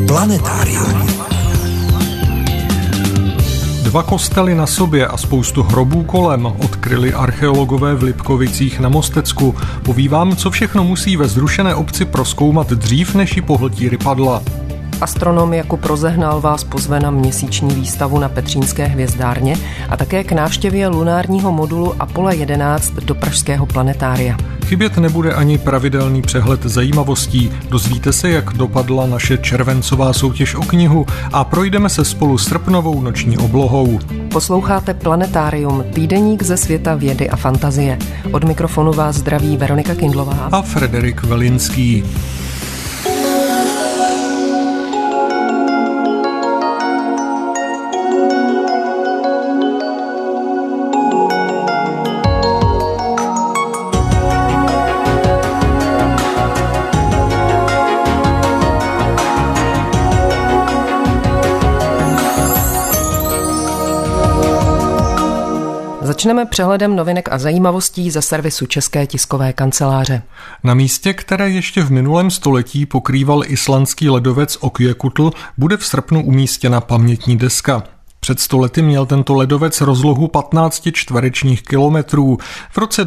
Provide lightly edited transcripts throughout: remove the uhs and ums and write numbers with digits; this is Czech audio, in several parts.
Planetárium. Dva kostely na sobě a spoustu hrobů kolem odkryli archeologové v Lipkovicích na Mostecku. Poví vám, co všechno musí ve zrušené obci prozkoumat dřív, než ji pohltí rypadla. Astronom Jakub Rozehnal vás pozve na měsíční výstavu na Petřínské hvězdárně a také k návštěvě lunárního modulu Apollo 11 do pražského planetária. Chybět nebude ani pravidelný přehled zajímavostí. Dozvíte se, jak dopadla naše červencová soutěž o knihu a projdeme se spolu srpnovou noční oblohou. Posloucháte Planetárium, týdeník ze světa vědy a fantazie. Od mikrofonu vás zdraví Veronika Kindlová a Frederik Velinský. Začneme přehledem novinek a zajímavostí ze servisu České tiskové kanceláře. Na místě, které ještě v minulém století pokrýval islandský ledovec Ökjökull, bude v srpnu umístěna pamětní deska. Před 100 lety měl tento ledovec rozlohu 15 čtverečních kilometrů. V roce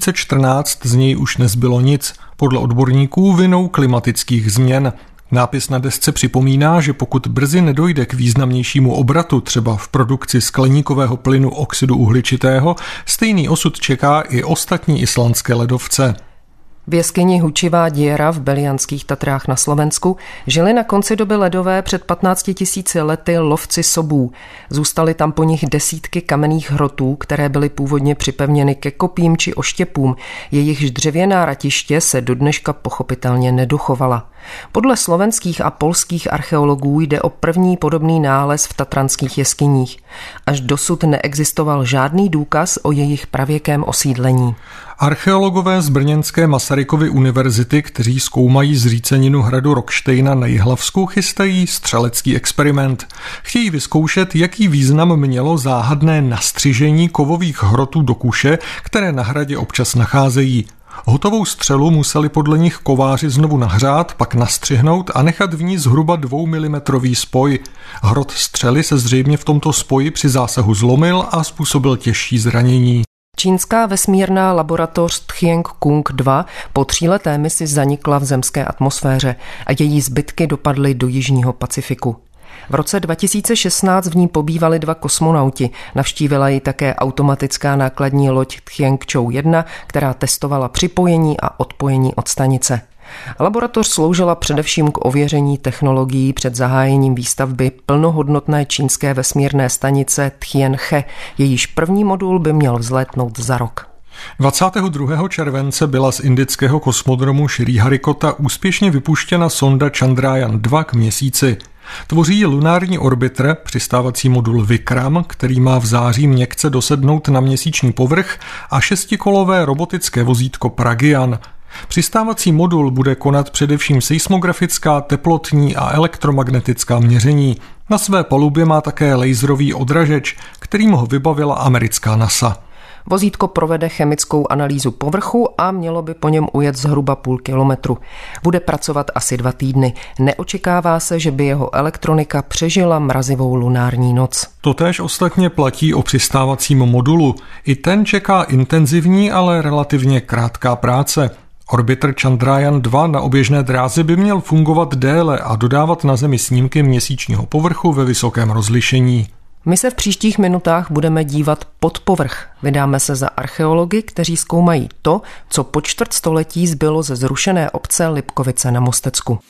2014 z něj už nezbylo nic. Podle odborníků vinou klimatických změn. Nápis na desce připomíná, že pokud brzy nedojde k významnějšímu obratu, třeba v produkci skleníkového plynu oxidu uhličitého, stejný osud čeká i ostatní islandské ledovce. V jeskyni Hučivá díra v Belianských Tatrách na Slovensku žili na konci doby ledové před 15 000 lety lovci sobů. Zůstaly tam po nich desítky kamenných hrotů, které byly původně připevněny ke kopím či oštěpům. Jejichž dřevěná ratiště se do dneška pochopitelně nedochovala. Podle slovenských a polských archeologů jde o první podobný nález v tatranských jeskyních. Až dosud neexistoval žádný důkaz o jejich pravěkém osídlení. Archeologové z brněnské Masarykovy univerzity, kteří zkoumají zříceninu hradu Rockštejna na Jihlavsku, chystají střelecký experiment. Chtějí vyzkoušet, jaký význam mělo záhadné nastřižení kovových hrotů do kuše, které na hradě občas nacházejí. Hotovou střelu museli podle nich kováři znovu nahřát, pak nastřihnout a nechat v ní zhruba 2 mm spoj. Hrot střely se zřejmě v tomto spoji při zásahu zlomil a způsobil těžší zranění. Čínská vesmírná laboratoř Tiangong-2 po 3leté misi zanikla v zemské atmosféře a její zbytky dopadly do jižního Pacifiku. V roce 2016 v ní pobývali 2 kosmonauti. Navštívila ji také automatická nákladní loď Tianzhou-1, která testovala připojení a odpojení od stanice. Laboratoř sloužila především k ověření technologií před zahájením výstavby plnohodnotné čínské vesmírné stanice Tianhe. Jejíž první modul by měl vzlétnout za rok. 22. července byla z indického kosmodromu Šriharikota úspěšně vypuštěna sonda Chandrayaan-2 k měsíci. Tvoří ji lunární orbiter, přistávací modul Vikram, který má v září měkce dosednout na měsíční povrch, a 6kolové robotické vozítko Pragyan. Přistávací modul bude konat především seismografická, teplotní a elektromagnetická měření. Na své palubě má také laserový odražeč, kterým ho vybavila americká NASA. Vozítko provede chemickou analýzu povrchu a mělo by po něm ujet zhruba 0,5 kilometru. Bude pracovat asi 2 týdny. Neočekává se, že by jeho elektronika přežila mrazivou lunární noc. Totéž ostatně platí o přistávacím modulu. I ten čeká intenzivní, ale relativně krátká práce. Orbiter Chandrayaan-2 na oběžné dráze by měl fungovat déle a dodávat na Zemi snímky měsíčního povrchu ve vysokém rozlišení. My se v příštích minutách budeme dívat pod povrch. Vydáme se za archeology, kteří zkoumají to, co po 400 zbylo ze zrušené obce Lipkovice na Mostecku.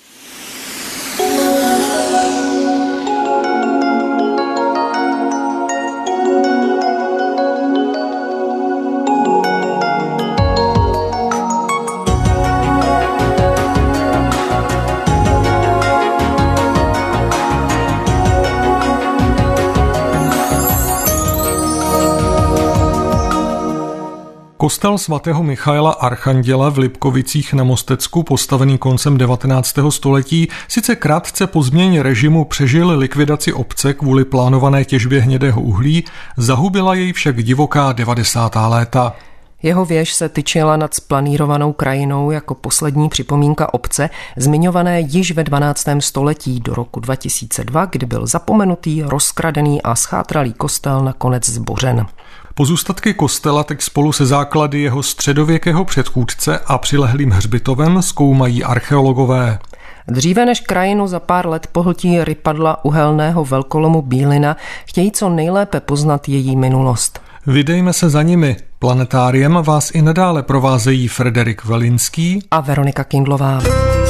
Kostel svatého Michaela Archanděla v Lipkovicích na Mostecku, postavený koncem 19. století, sice krátce po změně režimu přežil likvidaci obce kvůli plánované těžbě hnědého uhlí, zahubila jej však divoká 90. léta. Jeho věž se tyčila nad splanírovanou krajinou jako poslední připomínka obce, zmiňované již ve 12. století do roku 2002, kdy byl zapomenutý, rozkradený a schátralý kostel nakonec zbořen. Pozůstatky kostela teď spolu se základy jeho středověkého předchůdce a přilehlým hřbitovem zkoumají archeologové. Dříve než krajinu za pár let pohltí rypadla uhelného velkolomu Bílina, chtějí co nejlépe poznat její minulost. Vydejme se za nimi. Planetáriem vás i nadále provázejí Frederik Velinský a Veronika Kindlová.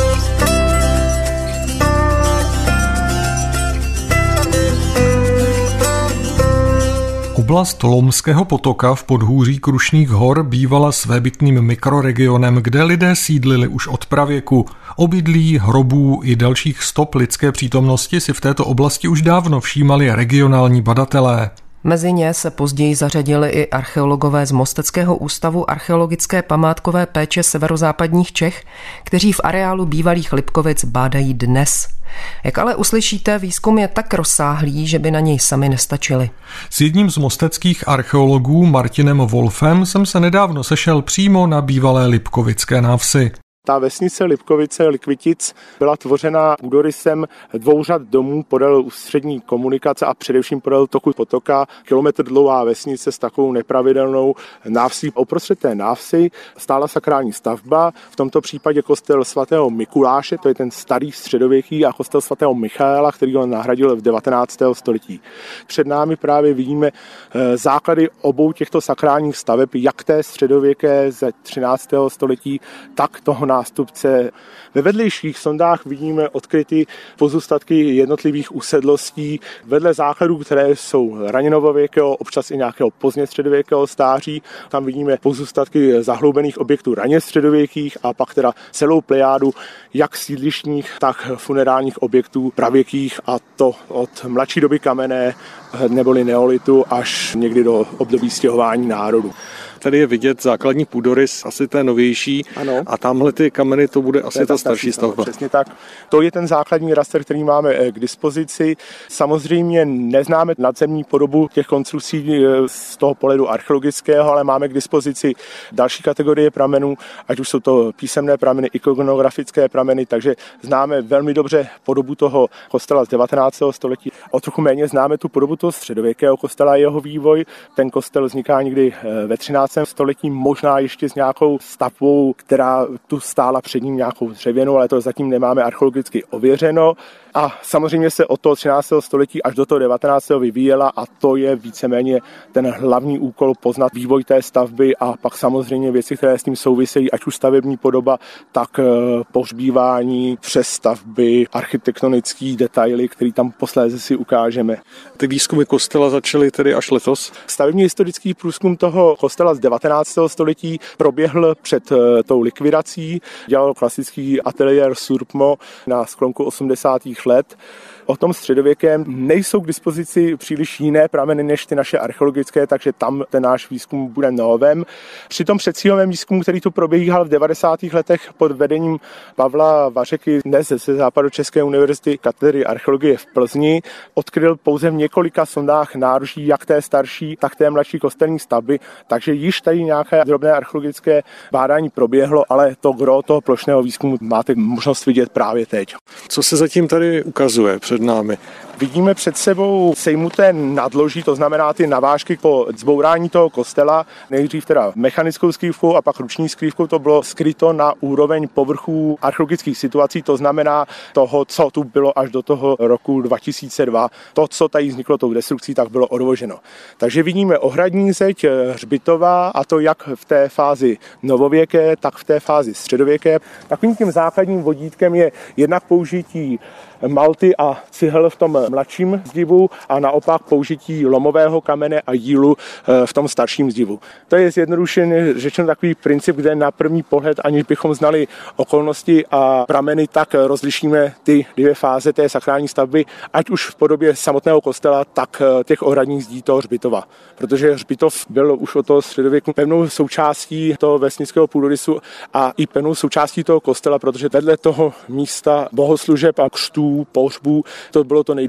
Oblast Lomského potoka v podhůří Krušných hor bývala svébytným mikroregionem, kde lidé sídlili už od pravěku. Obydlí, hrobů i dalších stop lidské přítomnosti si v této oblasti už dávno všímali regionální badatelé. Mezi ně se později zařadili i archeologové z Mosteckého ústavu archeologické památkové péče severozápadních Čech, kteří v areálu bývalých Lipkovic bádají dnes. Jak ale uslyšíte, výzkum je tak rozsáhlý, že by na něj sami nestačili. S jedním z mosteckých archeologů Martinem Wolfem jsem se nedávno sešel přímo na bývalé Lipkovické návsi. Ta vesnice Lipkovice, Likvitic, byla tvořena půdorysem 2 řad domů podél ústřední komunikace a především podél toku potoka. Kilometr dlouhá vesnice s takovou nepravidelnou návsí. Uprostřed té návsi stála sakrální stavba, v tomto případě kostel svatého Mikuláše, to je ten starý středověký, a kostel svatého Michaela, který ho nahradil v 19. století. Před námi právě vidíme základy obou těchto sakrálních staveb, jak té středověké ze 13. století, tak toho nástupce. Ve vedlejších sondách vidíme odkryty pozůstatky jednotlivých usedlostí vedle základů, které jsou raněnovověkého, občas i nějakého pozdně středověkého stáří. Tam vidíme pozůstatky zahloubených objektů raně středověkých a pak teda celou plejádu jak sídlištních, tak funerálních objektů pravěkých, a to od mladší doby kamenné neboli neolitu až někdy do období stěhování národu. Tady je vidět základní půdorys, asi té novější, ano. A tamhle ty kameny, to bude asi ta starší stavba. Přesně tak. To je ten základní raster, který máme k dispozici. Samozřejmě neznáme nadzemní podobu těch konstrukcí z toho pohledu archeologického, ale máme k dispozici další kategorie pramenů, ať už jsou to písemné prameny, ikonografické prameny, takže známe velmi dobře podobu toho kostela z 19. století. O trochu méně známe tu podobu toho středověkého kostela a jeho vývoj. Ten kostel vzniká někdy ve 13. století, možná ještě s nějakou stavbou, která tu stála před ním nějakou dřevěnou, ale to zatím nemáme archeologicky ověřeno. A samozřejmě se od toho 13. století až do toho 19. vyvíjela, a to je víceméně ten hlavní úkol poznat vývoj té stavby a pak samozřejmě věci, které s tím souvisejí, ať už stavební podoba, tak pohřbívání, přestavby, architektonické detaily, které tam posléze si ukážeme. Ty výzkumy kostela začaly tedy až letos? Stavebně historický průzkum toho kostela z 19. století proběhl před tou likvidací. Dělal klasický ateliér Surpmo na sklonku 80. let. O tom středověkém nejsou k dispozici příliš jiné prameny než ty naše archeologické, takže tam ten náš výzkum bude novém. Při tom předcílovém výzkumu, který tu probíhal v 90. letech pod vedením Pavla Vařeky, dnes ze Západočeské univerzity katedry archeologie v Plzni, odkryl pouze v několika sondách nároží jak té starší, tak té mladší kostelní stavby, takže již tady nějaké drobné archeologické bádání proběhlo, ale to gro toho plošného výzkumu máte možnost vidět právě teď. Co se zatím tady ukazuje před námi? Vidíme před sebou sejmuté nadloží, to znamená ty navážky po zbourání toho kostela, nejdřív teda mechanickou skrývkou a pak ruční skrývkou. To bylo skryto na úroveň povrchů archeologických situací, to znamená toho, co tu bylo až do toho roku 2002. To, co tady vzniklo tou destrukcí, tak bylo odvoženo. Takže vidíme ohradní zeď hřbitová, a to jak v té fázi novověké, tak v té fázi středověké. Takovým tím základním vodítkem je jednak použití malty a cihel v tom mladším zdivu a naopak použití lomového kamene a jílu v tom starším zdivu. To je zjednodušeně řečeno takový princip, kde na první pohled, aniž bychom znali okolnosti a prameny, tak rozlišíme ty dvě fáze té sakrální stavby, ať už v podobě samotného kostela, tak těch ohradních zdí toho hřbitova. Protože hřbitov byl už od toho středověku pevnou součástí toho vesnického půdorysu a i pevnou součástí toho kostela, protože vedle toho místa bohoslužeb a křtů, pohřbů, to bylo to nejdůležitější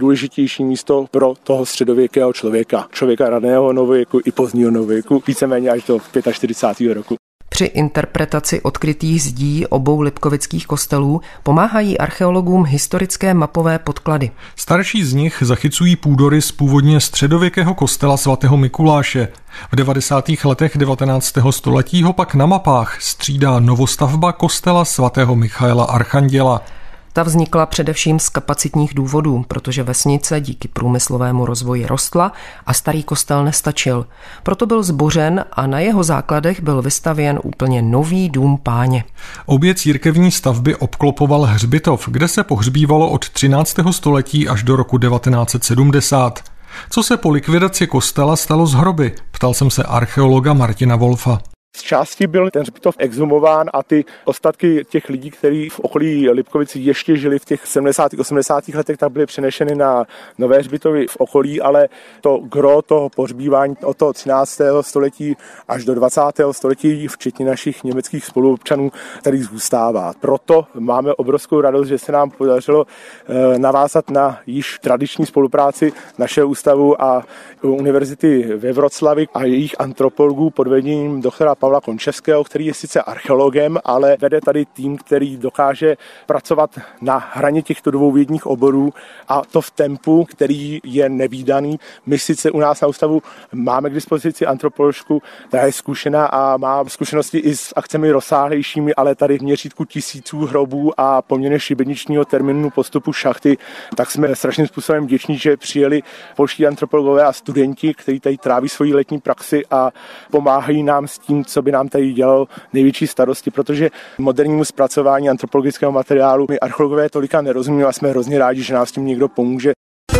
nejdůležitější místo pro toho středověkého člověka raného novověku i pozdního novověku, víceméně až do 45. roku. Při interpretaci odkrytých zdí obou lipkovických kostelů pomáhají archeologům historické mapové podklady. Starší z nich zachycují půdorys původně středověkého kostela svatého Mikuláše. V 90. letech 19. století ho pak na mapách střídá novostavba kostela svatého Michaela Archanděla. Ta vznikla především z kapacitních důvodů, protože vesnice díky průmyslovému rozvoji rostla a starý kostel nestačil. Proto byl zbořen a na jeho základech byl vystavěn úplně nový dům Páně. Obě církevní stavby obklopoval hřbitov, kde se pohřbívalo od 13. století až do roku 1970. Co se po likvidaci kostela stalo s hroby? Ptal jsem se archeologa Martina Wolfa. Z části byl ten hřbitov exhumován a ty ostatky těch lidí, kteří v okolí Lipkovic ještě žili v těch 70. 80. letech, tak byly přenešeny na nové hřbitovy v okolí, ale to gro toho pohřbívání od toho 13. století až do 20. století, včetně našich německých spoluobčanů, tady zůstává. Proto máme obrovskou radost, že se nám podařilo navázat na již tradiční spolupráci našeho ústavu a univerzity ve Wroclawi a jejich antropologů pod vedením doktora Pavla Končevského, který je sice archeologem, ale vede tady tým, který dokáže pracovat na hraně těchto dvou vědních oborů a to v tempu, který je nevídaný. My sice u nás na ústavu máme k dispozici antropoložku, která je zkušená a má zkušenosti i s akcemi rozsáhlejšími, ale tady v měřítku tisíců hrobů a poměrně šibeničního termínu postupu šachty, tak jsme strašným způsobem vděční, že přijeli polští antropologové a studenti, kteří tady tráví svoji letní praxi a pomáhají nám s tím, co by nám tady dělalo největší starosti, protože modernímu zpracování antropologického materiálu my archeologové tolika nerozumíme a jsme hrozně rádi, že nám s tím někdo pomůže.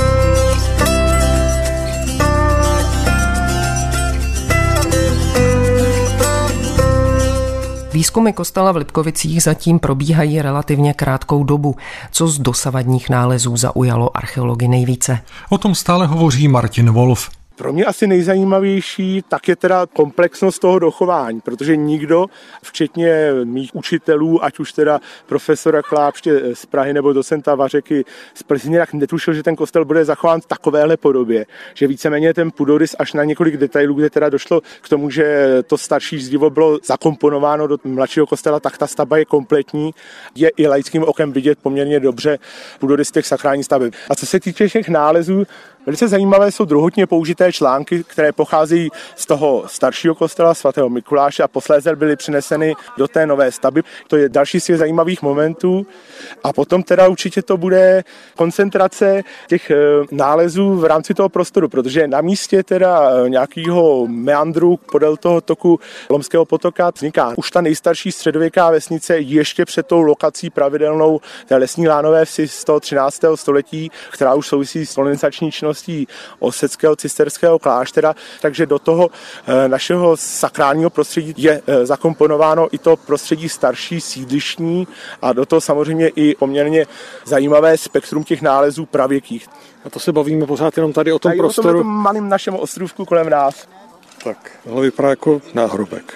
Výzkumy kostela v Lipkovicích zatím probíhají relativně krátkou dobu. Co z dosavadních nálezů zaujalo archeology nejvíce? O tom stále hovoří Martin Wolf. Pro mě asi nejzajímavější tak je teda komplexnost toho dochování, protože nikdo, včetně mých učitelů, ať už teda profesora Klápště z Prahy nebo docenta Vařeky z Plzně, tak netušil, že ten kostel bude zachován v takovéhle podobě, že víceméně ten půdorys až na několik detailů, kde teda došlo k tomu, že to starší zdivo bylo zakomponováno do mladšího kostela, tak ta stavba je kompletní, je i laickým okem vidět poměrně dobře půdorys těch sakrálních staveb. A co se týče těch nálezů, velice zajímavé jsou druhotně použité články, které pocházejí z toho staršího kostela svatého Mikuláše a posléze byly přeneseny do té nové stavby. To je další z těch zajímavých momentů. A potom teda určitě to bude koncentrace těch nálezů v rámci toho prostoru, protože na místě teda nějakého meandru podél toho toku Lomského potoka vzniká už ta nejstarší středověká vesnice ještě před tou lokací pravidelnou té lesní lánové vsi z toho 13. století, která už souvisí s kolonizační činností oseckého cisterského kláštera, takže do toho našeho sakrálního prostředí je zakomponováno i to prostředí starší, sídlištní a do toho samozřejmě i poměrně zajímavé spektrum těch nálezů pravěkých. A to se bavíme pořád jenom tady o tom prostoru. O tom malém našem ostrůvku kolem nás. Tak, tohle vypadá jako náhrobek.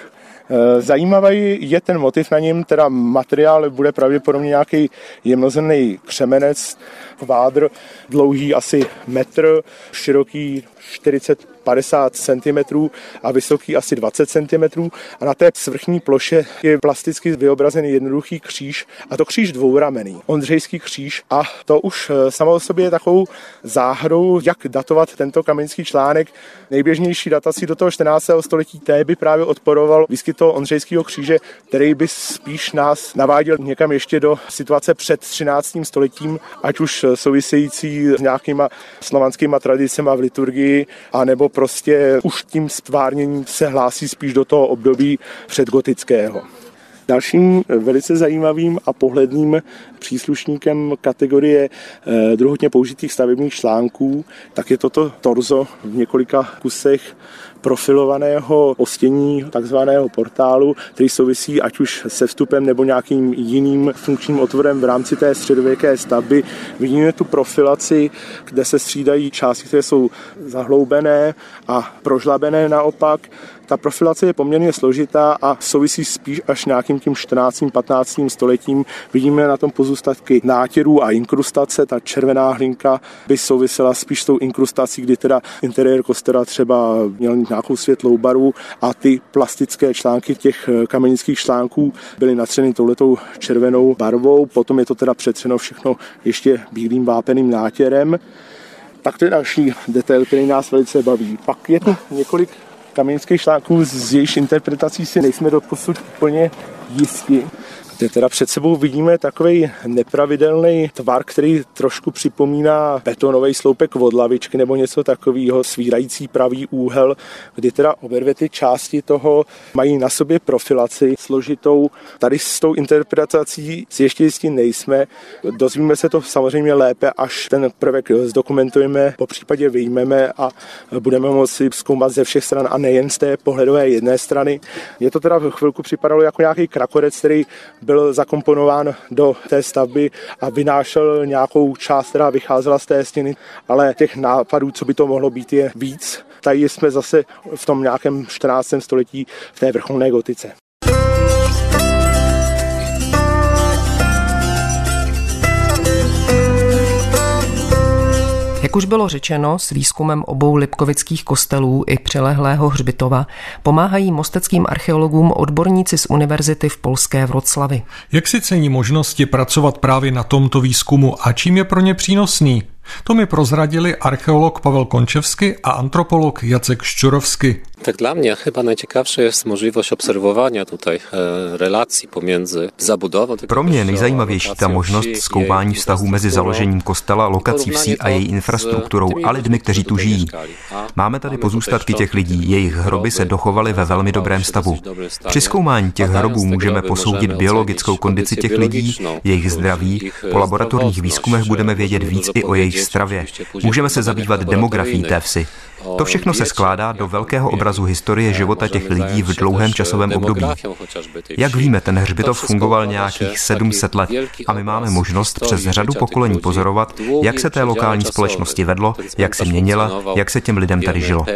Zajímavý je ten motiv na něm, teda materiál bude pravděpodobně nějaký jemnozrnný křemenec, kvádr, dlouhý asi metr, široký 40-50 cm a vysoký asi 20 cm a na té svrchní ploše je plasticky vyobrazený jednoduchý kříž a to kříž dvouramenný, Ondřejský kříž a to už samo o sobě je takovou záhadou, jak datovat tento kamenický článek. Nejběžnější datací do toho 14. století té by právě odporoval výskyt toho Ondřejského kříže, který by spíš nás naváděl někam ještě do situace před 13. stoletím, ať už související s nějakýma slovanskýma tradicemi v liturgii, anebo prostě už tím stvárněním se hlásí spíš do toho období předgotického. Dalším velice zajímavým a pohledným příslušníkem kategorie druhotně použitých stavebních článků, tak je toto torzo v několika kusech profilovaného ostění takzvaného portálu, který souvisí ať už se vstupem nebo nějakým jiným funkčním otvorem v rámci té středověké stavby. Vidíme tu profilaci, kde se střídají části, které jsou zahloubené a prožlabené naopak. Ta profilace je poměrně složitá a souvisí spíš až nějakým tím 14. 15. stoletím. Vidíme na tom pozůstatky nátěrů a inkrustace. Ta červená hlinka by souvisela spíš s tou inkrustací, kdy teda interiér kostela třeba měl nějakou světlou barvu a ty plastické články těch kamenických článků byly natřeny touhletou červenou barvou. Potom je to teda přetřeno všechno ještě bílým vápeným nátěrem. Tak to je další detail, který nás velice baví. Pak je tu několik kamenických článků, z jejich interpretací si nejsme doposud úplně jistí. Kde teda před sebou vidíme takový nepravidelný tvar, který trošku připomíná betonový sloupek od lavičky nebo něco takového, svírající pravý úhel, kdy teda obě dvě ty části toho mají na sobě profilaci složitou. Tady s tou interpretací si ještě jistí nejsme. Dozvíme se to samozřejmě lépe, až ten prvek zdokumentujeme, popřípadě vyjmeme a budeme moci zkoumat ze všech stran a nejen z té pohledové jedné strany. Mně to teda v chvilku připadalo jako nějaký krakorec, který byl zakomponován do té stavby a vynášel nějakou část, která vycházela z té stěny, ale těch nápadů, co by to mohlo být, je víc. Tady jsme zase v tom nějakém 14. století v té vrcholné gotice. Jak už bylo řečeno, s výzkumem obou lipkovických kostelů i přilehlého hřbitova pomáhají mosteckým archeologům odborníci z univerzity v polské Wroclawi. Jak si cení možnosti pracovat právě na tomto výzkumu a čím je pro ně přínosný? To mi prozradili archeolog Pavel Končevsky a antropolog Jacek Szczurowski. Tak dla mnie chyba najciekawsze jest możliwość obserwowania tutaj relacji pomiędzy zabudową. Pro mě je nejzajímavější ta možnost zkoumání vztahů mezi založením kostela, lokací vsí a její infrastrukturou a lidmi, kteří tu žijí. Máme tady pozůstatky těch lidí, jejich hroby se dochovaly ve velmi dobrém stavu. Při zkoumání těch hrobů můžeme posoudit biologickou kondici těch lidí, jejich zdraví, po laboratorních výzkumech budeme vědět víc i o jejich stravě. Můžeme se zabývat demografií té vsi. To všechno se skládá do velkého obrazu historie života těch lidí v dlouhém časovém období. Jak víme, ten hřbitov fungoval nějakých 700 let a my máme možnost přes řadu pokolení pozorovat, jak se té lokální společnosti vedlo, jak se měnila, jak se těm lidem tady žilo.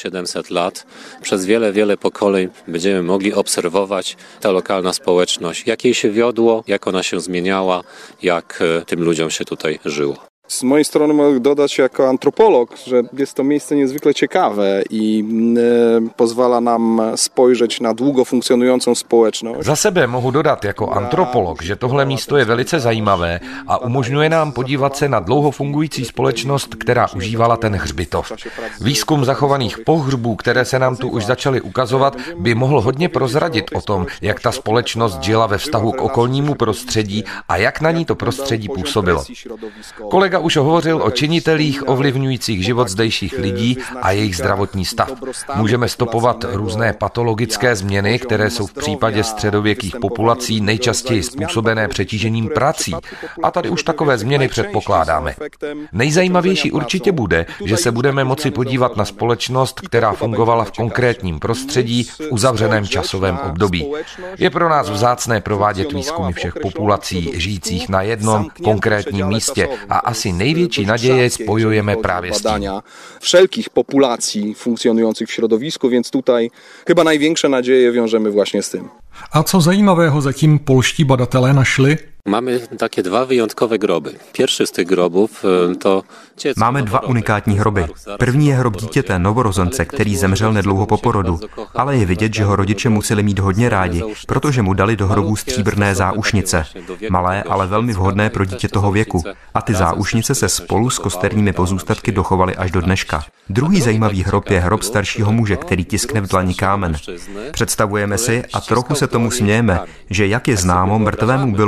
Přes wiele pokoleń będziemy mogli obserwować ta lokalna społeczność, jak jej się wiodło, jak ona się zmieniała, jak tym ludziom się tutaj żyło. Z mojej strony mogę dodać jako antropolog, że jest to miejsce niezwykle ciekawe i pozwala nam spojrzeć na długo funkcjonującą społeczność. Za sebe mohu dodat jako antropolog, že tohle místo je velice zajímavé a umožňuje nám podívat se na dlouho fungující společnost, která užívala ten hřbitov. Výzkum zachovaných pohřbů, které se nám tu už začaly ukazovat, by mohl hodně prozradit o tom, jak ta společnost žila ve vztahu k okolnímu prostředí a jak na ní to prostředí působilo. Kolega už hovořil o činitelích ovlivňujících život zdejších lidí a jejich zdravotní stav. Můžeme stopovat různé patologické změny, které jsou v případě středověkých populací nejčastěji způsobené přetížením prací. A tady už takové změny předpokládáme. Nejzajímavější určitě bude, že se budeme moci podívat na společnost, která fungovala v konkrétním prostředí v uzavřeném časovém období. Je pro nás vzácné provádět výzkumy všech populací žijících na jednom konkrétním místě a asi největší naděje spojujeme právě s tím. Wszelkich populacji funkcjonujących w środowisku, więc tutaj chyba największe nadzieje wiążemy właśnie z tym. A co zajímavého zatím polští badatelé našli? Mamy takie dwa wyjątkowe groby. Pierwszy z tych grobów to dziecko. Máme dva unikátní hroby. První je hrob dítěte, novorozence, který zemřel nedlouho po porodu. Ale je vidět, že ho rodiče museli mít hodně rádi, protože mu dali do hrobu stříbrné záušnice. Malé, ale velmi vhodné pro dítě toho věku. A ty záušnice se spolu s kosterními pozůstatky dochovaly až do dneška. Druhý zajímavý hrob je hrob staršího muže, který tiskne v dlani kámen. Představujeme si, a trochu se tomu smějeme, že jak je známo, mrtvému bylo nutné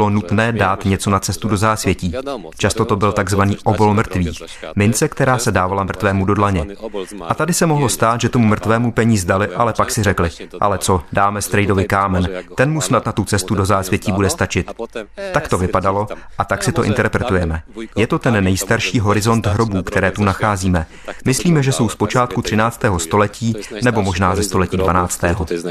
možné dát něco na cestu do zásvětí. Často to byl takzvaný obol mrtvých, mince, která se dávala mrtvému do dlaně. A tady se mohlo stát, že tomu mrtvému peníz dali, ale pak si řekli, ale co, dáme strejdovi kámen, ten mu snad na tu cestu do zásvětí bude stačit. Tak to vypadalo a tak si to interpretujeme. Je to ten nejstarší horizont hrobů, které tu nacházíme. Myslíme, že jsou z počátku 13. století nebo možná ze století 12.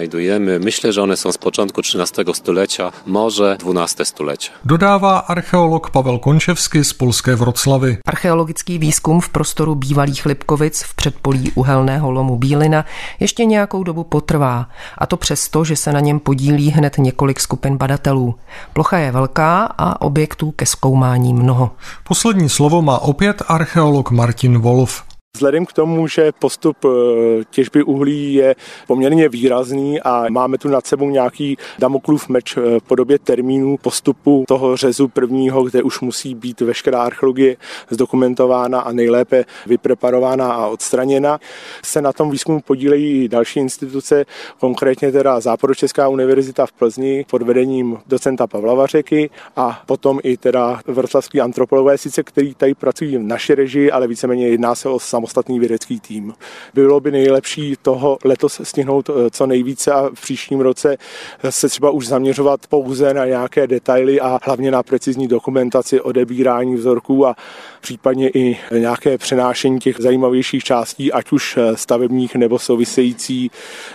Myślę, że one są z początku 13 stulecia, może 12 stulecie. Dodává archeolog Pavel Končevsky z polské Vroclavy. Archeologický výzkum v prostoru bývalých Lipkovic v předpolí uhelného lomu Bílina ještě nějakou dobu potrvá, a to přesto, že se na něm podílí hned několik skupin badatelů. Plocha je velká a objektů ke zkoumání mnoho. Poslední slovo má opět archeolog Martin Wolf. Vzhledem k tomu, že postup těžby uhlí je poměrně výrazný a máme tu nad sebou nějaký Damoklův meč v podobě termínu postupu toho řezu prvního, kde už musí být veškerá archeologie zdokumentována a nejlépe vypreparována a odstraněna, se na tom výzkumu podílejí i další instituce, konkrétně teda Západočeská univerzita v Plzni pod vedením docenta Pavla Vařeky a potom i teda vroclavský antropologové, sice který tady pracují v naší režii, ale víceméně jedná se o samostatný vědecký tým. Bylo by nejlepší toho letos stihnout co nejvíce a v příštím roce se třeba už zaměřovat pouze na nějaké detaily a hlavně na precizní dokumentaci, odebírání vzorků a případně i nějaké přenášení těch zajímavějších částí, ať už stavebních nebo související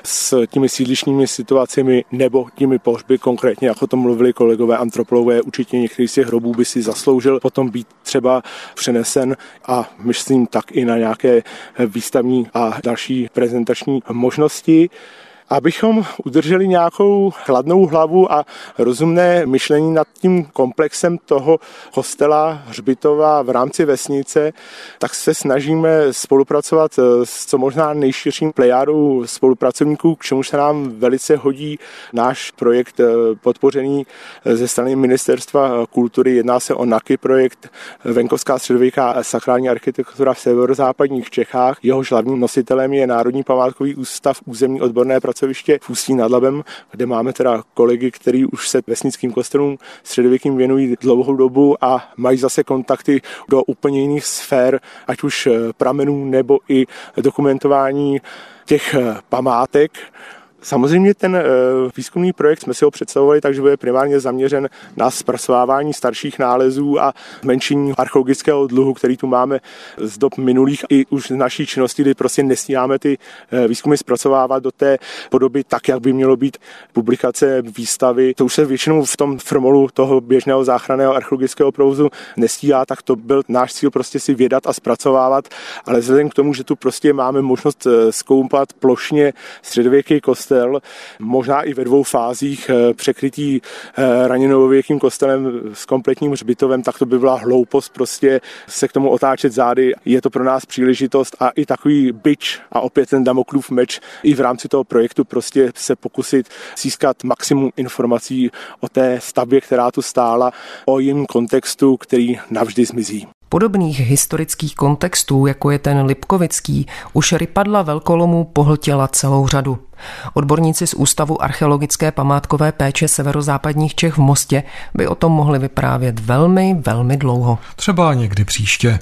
s těmi sídlištními situacemi nebo těmi pohřby, konkrétně jako to mluvili kolegové antropologové, určitě některý z těch hrobů by si zasloužil potom být třeba přenesen a myslím tak i na nějaké výstavní a další prezentační možnosti. Abychom udrželi nějakou chladnou hlavu a rozumné myšlení nad tím komplexem toho kostela hřbitova v rámci vesnice, tak se snažíme spolupracovat s co možná nejširším plejádou spolupracovníků, k čemu se nám velice hodí náš projekt podpořený ze strany Ministerstva kultury. Jedná se o NAKY projekt, venkovská středověká sakrální architektura v severozápadních Čechách. Jehož hlavním nositelem je Národní památkový ústav územní odborné pracoviště v Ústí nad Labem, kde máme teda kolegy, kteří už se vesnickým kostelům středověkým věnují dlouhou dobu a mají zase kontakty do úplně jiných sfér, ať už pramenů nebo i dokumentování těch památek. Samozřejmě ten výzkumný projekt jsme si ho představovali, takže bude primárně zaměřen na zpracovávání starších nálezů a zmenšení archeologického dluhu, který tu máme z dob minulých i už z naší činnosti, kdy prostě nestíháme ty výzkumy zpracovávat do té podoby tak, jak by mělo být publikace, výstavy. To už se většinou v tom formolu toho běžného záchranného archeologického provozu nestíhá, tak to byl náš cíl prostě si vědat a zpracovávat, ale vzhledem k tomu, že tu prostě máme možnost zkoumat plošně středověký kostel, možná i ve dvou fázích překrytý raněnověkým kostelem s kompletním hřbitovem, tak to by byla hloupost prostě se k tomu otáčet zády. Je to pro nás příležitost a i takový bič a opět ten Damoklův meč i v rámci toho projektu prostě se pokusit získat maximum informací o té stavbě, která tu stála, o jejím kontextu, který navždy zmizí. Podobných historických kontextů, jako je ten lipkovický, už rypadla velkolomů pohltila celou řadu. Odborníci z Ústavu archeologické památkové péče severozápadních Čech v Mostě by o tom mohli vyprávět velmi, velmi dlouho. Třeba někdy příště.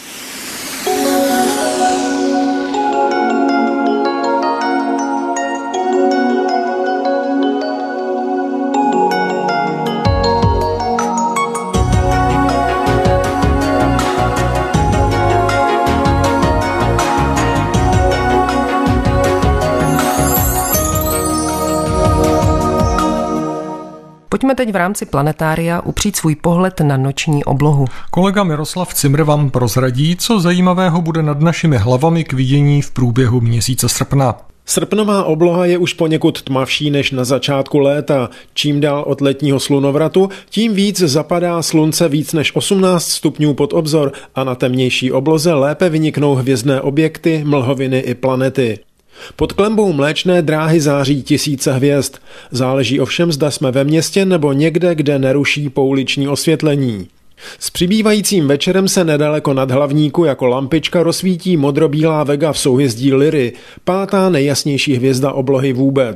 Pojďme teď v rámci planetária upřít svůj pohled na noční oblohu. Kolega Miroslav Cimr vám prozradí, co zajímavého bude nad našimi hlavami k vidění v průběhu měsíce srpna. Srpnová obloha je už poněkud tmavší než na začátku léta. Čím dál od letního slunovratu, tím víc zapadá slunce víc než 18 stupňů pod obzor a na temnější obloze lépe vyniknou hvězdné objekty, mlhoviny i planety. Pod klenbou Mléčné dráhy září tisíce hvězd. Záleží ovšem, zda jsme ve městě nebo někde, kde neruší pouliční osvětlení. S přibývajícím večerem se nedaleko nad Hlavníku jako lampička rozsvítí modrobílá Vega v souhvězdí Lyry, pátá nejjasnější hvězda oblohy vůbec.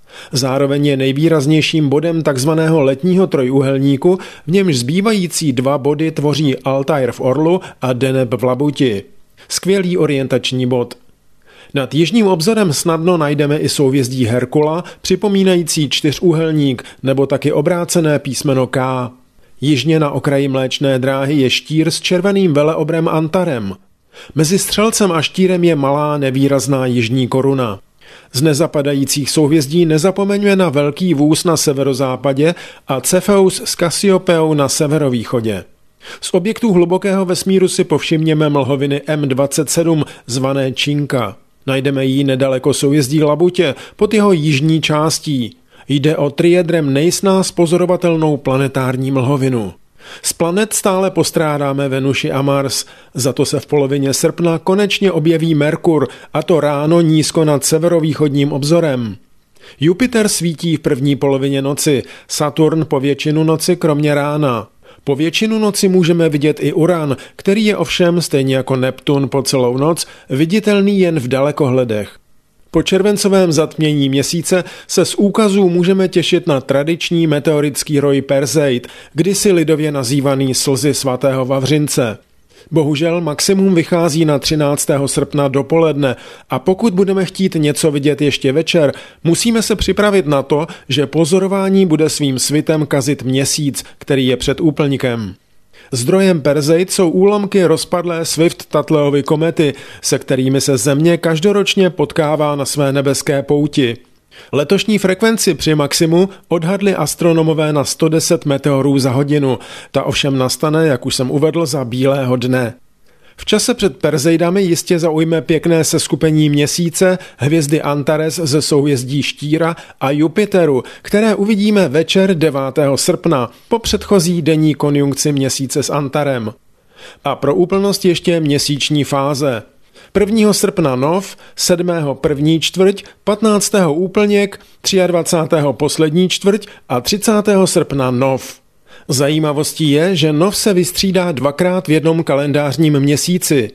Zároveň je nejvýraznějším bodem takzvaného letního trojúhelníku, v němž zbývající 2 body tvoří Altair v Orlu a Deneb v Labuti. Skvělý orientační bod. Nad jižním obzorem snadno najdeme i souhvězdí Herkula, připomínající 4úhelník, nebo taky obrácené písmeno K. Jižně na okraji Mléčné dráhy je štír s červeným veleobrem Antarem. Mezi střelcem a štírem je malá nevýrazná jižní koruna. Z nezapadajících souhvězdí nezapomeňme na Velký vůz na severozápadě a Cepheus s Kasiopeou na severovýchodě. Z objektů hlubokého vesmíru si povšimněme mlhoviny M27, zvané Činka. Najdeme ji nedaleko souhvězdí Labutě, pod jeho jižní částí. Jde o trijedrem nejsnáz pozorovatelnou planetární mlhovinu. Z planet stále postrádáme Venuši a Mars, za to se v polovině srpna konečně objeví Merkur, a to ráno nízko nad severovýchodním obzorem. Jupiter svítí v první polovině noci, Saturn po většinu noci kromě rána. Po většinu noci můžeme vidět i Uran, který je ovšem, stejně jako Neptun po celou noc, viditelný jen v dalekohledech. Po červencovém zatmění měsíce se z úkazů můžeme těšit na tradiční meteorický roj Perseid, kdysi lidově nazývaný slzy svatého Vavřince. Bohužel maximum vychází na 13. srpna dopoledne a pokud budeme chtít něco vidět ještě večer, musíme se připravit na to, že pozorování bude svým svitem kazit měsíc, který je před úplňkem. Zdrojem Perseid jsou úlomky rozpadlé Swift-Tuttleyovy komety, se kterými se Země každoročně potkává na své nebeské pouti. Letošní frekvenci při maximu odhadli astronomové na 110 meteorů za hodinu. Ta ovšem nastane, jak už jsem uvedl, za bílého dne. V čase před Perseidami jistě zaujme pěkné seskupení měsíce, hvězdy Antares ze souhvězdí Štíra a Jupiteru, které uvidíme večer 9. srpna po předchozí denní konjunkci měsíce s Antarem. A pro úplnost ještě měsíční fáze. 1. srpna nov, 7. první čtvrť, 15. úplněk, 23. poslední čtvrť a 30. srpna nov. Zajímavostí je, že nov se vystřídá 2krát v jednom kalendářním měsíci.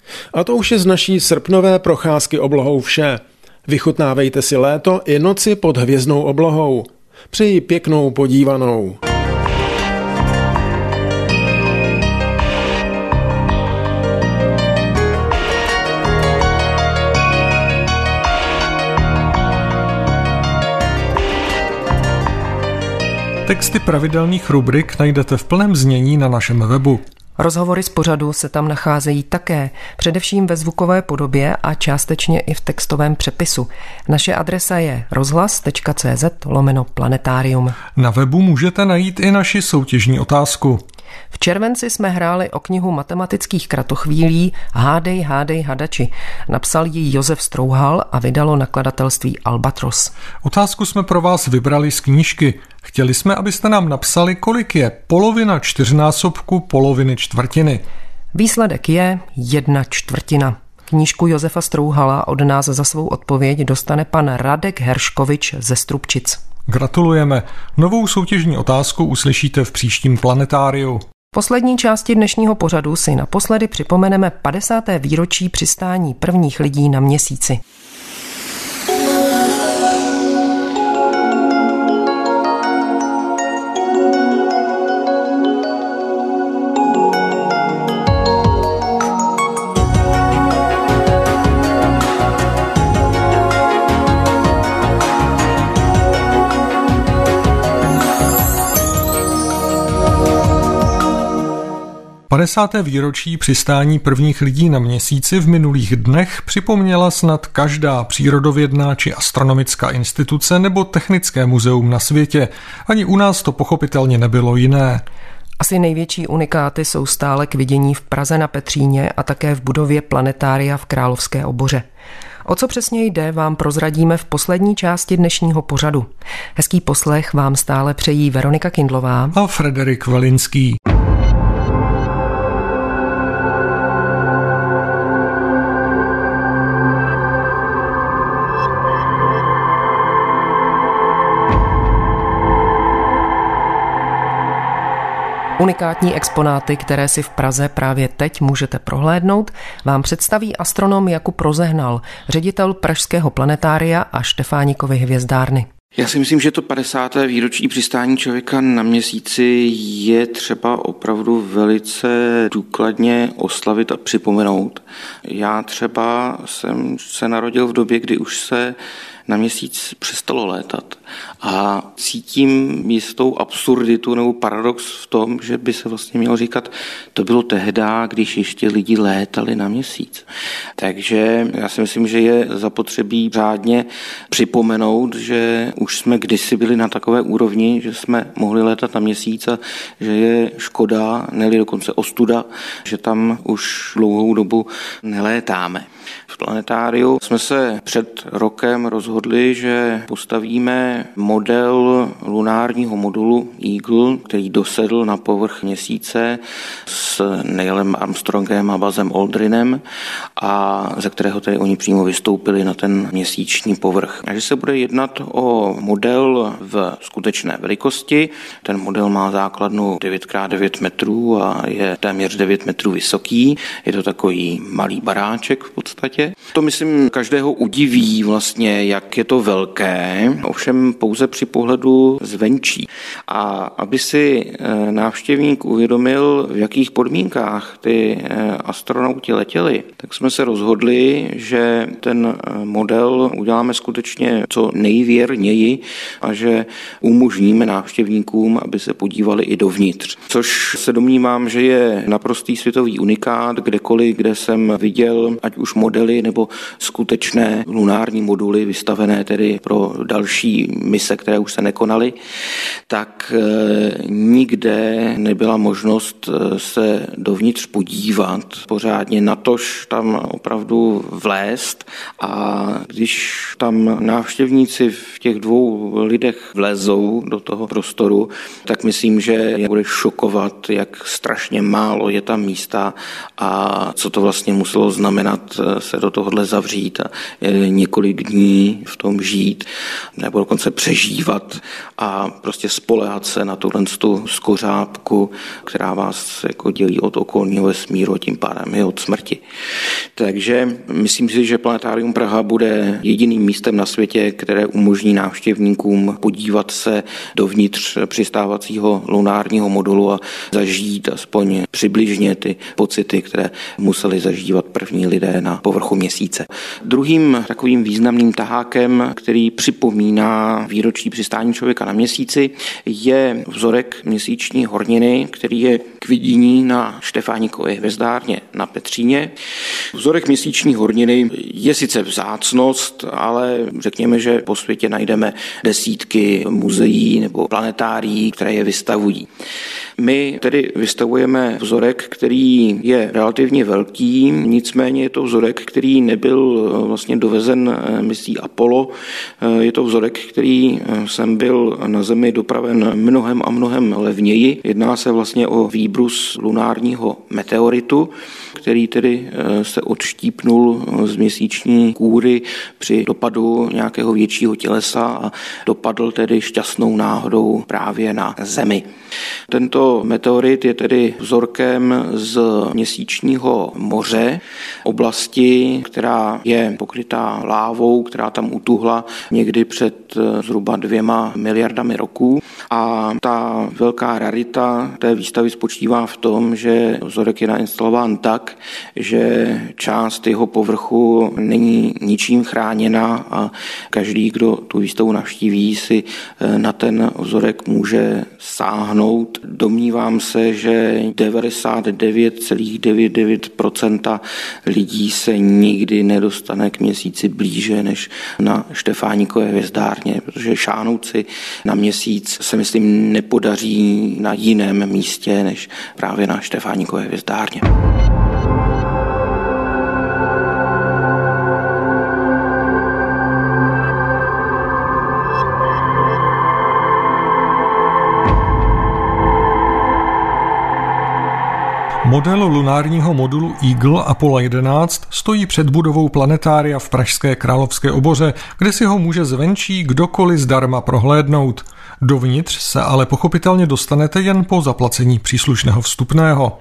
A to už je z naší srpnové procházky oblohou vše. Vychutnávejte si léto i noci pod hvězdnou oblohou. Přeji pěknou podívanou. Texty pravidelných rubrik najdete v plném znění na našem webu. Rozhovory z pořadu se tam nacházejí také, především ve zvukové podobě a částečně i v textovém přepisu. Naše adresa je rozhlas.cz/planetarium. Na webu můžete najít i naši soutěžní otázku. V červenci jsme hráli o knihu matematických kratochvílí Hádej, hádej, hadači. Napsal ji Josef Strouhal a vydalo nakladatelství Albatros. Otázku jsme pro vás vybrali z knížky. Chtěli jsme, abyste nám napsali, kolik je polovina čtyřnásobku poloviny čtvrtiny. Výsledek je 1/4. Knížku Josefa Strouhala od nás za svou odpověď dostane pan Radek Herškovič ze Strupčic. Gratulujeme. Novou soutěžní otázku uslyšíte v příštím planetáriu. V poslední části dnešního pořadu si naposledy připomeneme 50. výročí přistání prvních lidí na Měsíci. V 50. výročí přistání prvních lidí na Měsíci v minulých dnech připomněla snad každá přírodovědná či astronomická instituce nebo technické muzeum na světě. Ani u nás to pochopitelně nebylo jiné. Asi největší unikáty jsou stále k vidění v Praze na Petříně a také v budově planetária v Královské Oboře. O co přesně jde, vám prozradíme v poslední části dnešního pořadu. Hezký poslech vám stále přejí Veronika Kindlová a Frederik Velinský. Unikátní exponáty, které si v Praze právě teď můžete prohlédnout, vám představí astronom Jakub Rozehnal, ředitel Pražského planetária a Štefánikovy hvězdárny. Já si myslím, že to 50. výročí přistání člověka na Měsíci je třeba opravdu velice důkladně oslavit a připomenout. Já třeba jsem se narodil v době, kdy už se na Měsíc přestalo létat. A cítím jistou absurditu nebo paradox v tom, že by se vlastně mělo říkat, to bylo tehda, když ještě lidi létali na Měsíc. Takže já si myslím, že je zapotřebí řádně připomenout, že už jsme kdysi byli na takové úrovni, že jsme mohli létat na Měsíc a že je škoda, ne-li dokonce ostuda, že tam už dlouhou dobu nelétáme. V planetáriu jsme se před rokem rozhodli, že postavíme model lunárního modulu Eagle, který dosedl na povrch Měsíce s Neilem Armstrongem a Buzzem Aldrinem a ze kterého tedy oni přímo vystoupili na ten měsíční povrch. A že se bude jednat o model v skutečné velikosti. Ten model má základnu 9x9 metrů a je téměř 9 metrů vysoký. Je to takový malý baráček v podstatě. To myslím každého udiví vlastně, jak je to velké, ovšem pouze při pohledu zvenčí. A aby si návštěvník uvědomil, v jakých podmínkách ty astronauti letěli, tak jsme se rozhodli, že ten model uděláme skutečně co nejvěrněji a že umožníme návštěvníkům, aby se podívali i dovnitř. Což se domnívám, že je naprostý světový unikát, kdekoliv, kde jsem viděl ať už modely nebo skutečné lunární moduly vystavené tedy pro další mise, které už se nekonaly, tak nikde nebyla možnost se dovnitř podívat pořádně, natož tam opravdu vlézt. A když tam návštěvníci v těch 2 lidech vlezou do toho prostoru, tak myslím, že je bude šokovat, jak strašně málo je tam místa a co to vlastně muselo znamenat se do tohohle zavřít a několik dní v tom žít nebo dokonce přežívat a prostě spoléhat se na tuhle skořápku, která vás jako dělí od okolního vesmíru a tím pádem i od smrti. Takže myslím si, že Planetárium Praha bude jediným místem na světě, které umožní návštěvníkům podívat se dovnitř přistávacího lunárního modulu a zažít aspoň přibližně ty pocity, které museli zažívat první lidé na povrchu Měsíce. Druhým takovým významným tahákem, který připomíná výročí přistání člověka na Měsíci, je vzorek měsíční horniny, který je k vidění na Štefánikově hvězdárně na Petříně. Vzorek měsíční horniny je sice vzácnost, ale řekněme, že po světě najdeme desítky muzeí nebo planetárií, které je vystavují. My tedy vystavujeme vzorek, který je relativně velký, nicméně je to vzorek, který nebyl vlastně dovezen misí Apollo. Je to vzorek, který sem byl na Zemi dopraven mnohem a mnohem levněji. Jedná se vlastně o výbrus lunárního meteoritu, který tedy se odštípnul z měsíční kůry při dopadu nějakého většího tělesa a dopadl tedy šťastnou náhodou právě na Zemi. Tento meteorit je tedy vzorkem z měsíčního moře, oblasti, která je pokrytá lávou, která tam utuhla někdy před zhruba 2 miliardami roků. A ta velká rarita té výstavy spočívá v tom, že vzorek je nainstalován tak, že část jeho povrchu není ničím chráněna a každý, kdo tu výstavu navštíví, si na ten vzorek může sáhnout. Domnívám se, že 99,99% lidí se nikdy nedostane k Měsíci blíže než na Štefánikové hvězdárně, protože šáhnout si na Měsíc se myslím nepodaří na jiném místě než právě na Štefánikové hvězdárně. Model lunárního modulu Eagle Apollo 11 stojí před budovou planetária v pražské Královské oboře, kde si ho může zvenčí kdokoliv zdarma prohlédnout. Dovnitř se ale pochopitelně dostanete jen po zaplacení příslušného vstupného.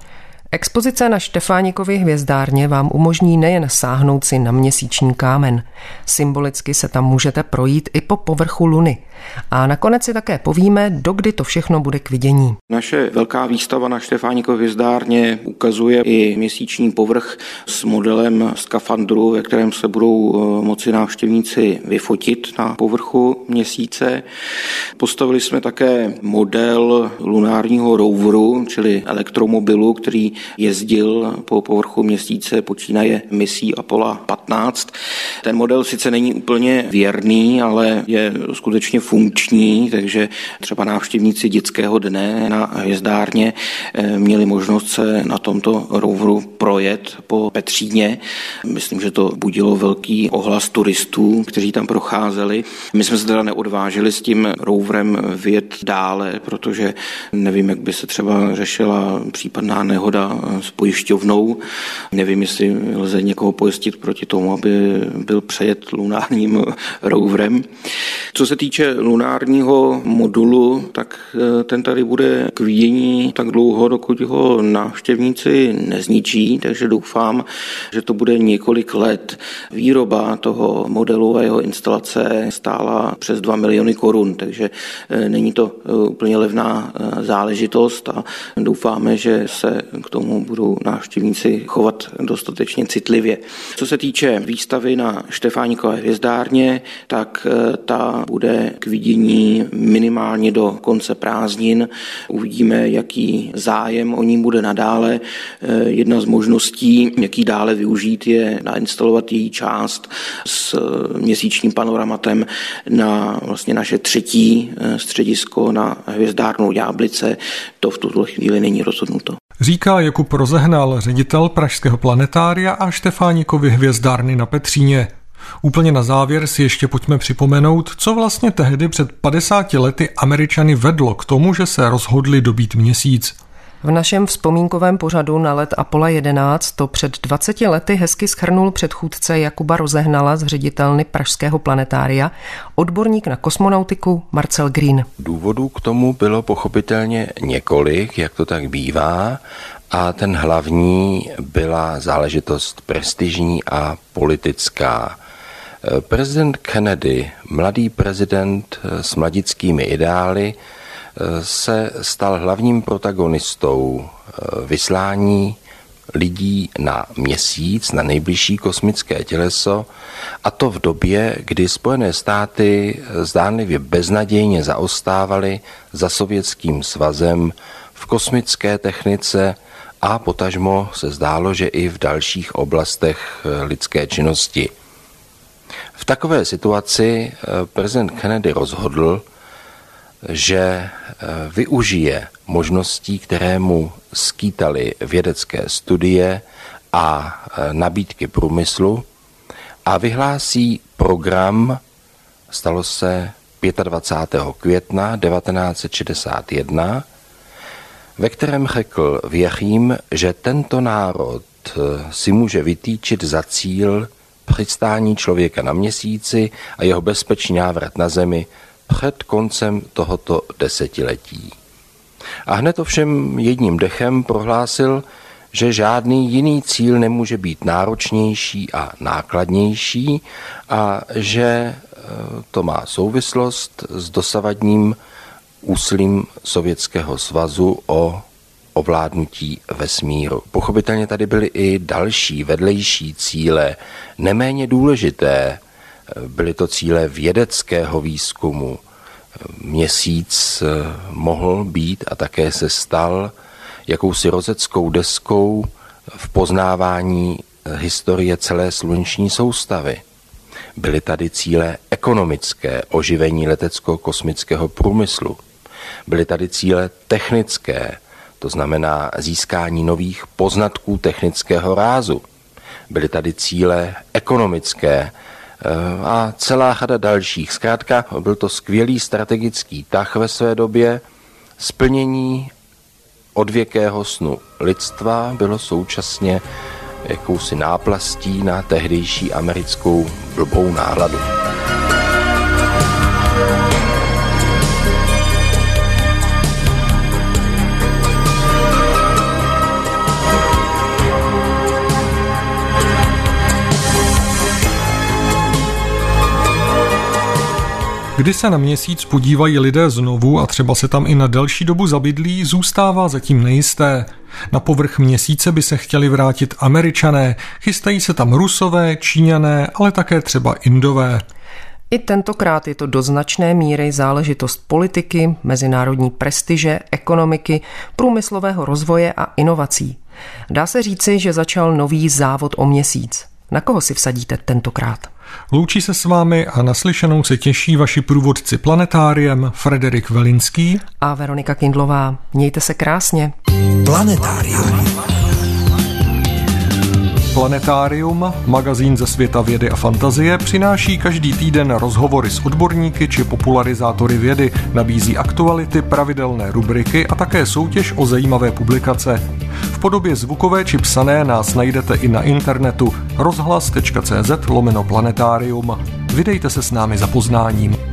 Expozice na Štefánikově hvězdárně vám umožní nejen sáhnout si na měsíční kámen. Symbolicky se tam můžete projít i po povrchu Luny. A nakonec si také povíme, dokdy to všechno bude k vidění. Naše velká výstava na Štefánikově hvězdárně ukazuje i měsíční povrch s modelem skafandru, ve kterém se budou moci návštěvníci vyfotit na povrchu měsíce. Postavili jsme také model lunárního roveru, čili elektromobilu, který jezdil po povrchu měsíce počínaje misí Apollo 15. Ten model sice není úplně věrný, ale je skutečně funkční, takže třeba návštěvníci dětského dne na hvězdárně měli možnost se na tomto roveru projet po Petříně. Myslím, že to budilo velký ohlas turistů, kteří tam procházeli. My jsme se teda neodvážili s tím roverem vyjet dále, protože nevím, jak by se třeba řešila případná nehoda s pojišťovnou. Nevím, jestli lze někoho pojistit proti tomu, aby byl přejet lunárním roverem. Co se týče lunárního modulu, tak ten tady bude k vidění tak dlouho, dokud ho návštěvníci nezničí, takže doufám, že to bude několik let. Výroba toho modelu a jeho instalace stála přes 2 miliony korun, takže není to úplně levná záležitost a doufáme, že se k tomu budou návštěvníci chovat dostatečně citlivě. Co se týče výstavy na Štefánikové hvězdárně, tak ta bude k vidění minimálně do konce prázdnin. Uvidíme, jaký zájem o ní bude nadále. Jedna z možností, jak ji dále využít, je nainstalovat její část s měsíčním panoramatem na vlastně naše třetí středisko na hvězdárnu Jáblice. To v tuto chvíli není rozhodnuto. Říká Jakub Rozehnal, ředitel Pražského planetária a Štefánikovy hvězdárny na Petříně. Úplně na závěr si ještě pojďme připomenout, co vlastně tehdy před 50 lety Američany vedlo k tomu, že se rozhodli dobít Měsíc. V našem vzpomínkovém pořadu na let Apollo 11 to před 20 lety hezky shrnul předchůdce Jakuba Rozehnala z ředitelny Pražského planetária, odborník na kosmonautiku Marcel Green. Důvodů k tomu bylo pochopitelně několik, jak to tak bývá, a ten hlavní byla záležitost prestižní a politická. Prezident Kennedy, mladý prezident s mladickými ideály, se stal hlavním protagonistou vyslání lidí na Měsíc, na nejbližší kosmické těleso, a to v době, kdy Spojené státy zdánlivě beznadějně zaostávaly za Sovětským svazem v kosmické technice a potažmo se zdálo, že i v dalších oblastech lidské činnosti. V takové situaci prezident Kennedy rozhodl, že využije možností, které mu skýtaly vědecké studie a nabídky průmyslu, a vyhlásí program, stalo se 25. května 1961, ve kterém řekl: věřím, že tento národ si může vytýčit za cíl přistání člověka na Měsíci a jeho bezpečný návrat na Zemi před koncem tohoto desetiletí. A hned ovšem jedním dechem prohlásil, že žádný jiný cíl nemůže být náročnější a nákladnější a že to má souvislost s dosavadním úsilím Sovětského svazu o ovládnutí vesmíru. Pochopitelně tady byly i další vedlejší cíle, neméně důležité. Byly to cíle vědeckého výzkumu. Měsíc mohl být a také se stal jakousi rozeckou deskou v poznávání historie celé sluneční soustavy. Byly tady cíle ekonomické, oživení letecko-kosmického průmyslu. Byly tady cíle technické, to znamená získání nových poznatků technického rázu. Byly tady cíle ekonomické a celá řada dalších. Zkrátka, byl to skvělý strategický tah ve své době. Splnění odvěkého snu lidstva bylo současně jakousi náplastí na tehdejší americkou blbou náladu. Kdy se na Měsíc podívají lidé znovu a třeba se tam i na delší dobu zabydlí, zůstává zatím nejisté. Na povrch Měsíce by se chtěli vrátit Američané, chystají se tam Rusové, Číňané, ale také třeba Indové. I tentokrát je to do značné míry záležitost politiky, mezinárodní prestiže, ekonomiky, průmyslového rozvoje a inovací. Dá se říci, že začal nový závod o Měsíc. Na koho si vsadíte tentokrát? Loučí se s vámi a naslyšenou se těší vaši průvodci Planetáriem Frederik Velinský a Veronika Kindlová. Mějte se krásně. Planetárium. Planetárium, magazín ze světa vědy a fantazie, přináší každý týden rozhovory s odborníky či popularizátory vědy, nabízí aktuality, pravidelné rubriky a také soutěž o zajímavé publikace. V podobě zvukové či psané nás najdete i na internetu rozhlas.cz/planetárium. Vydejte se s námi za poznáním.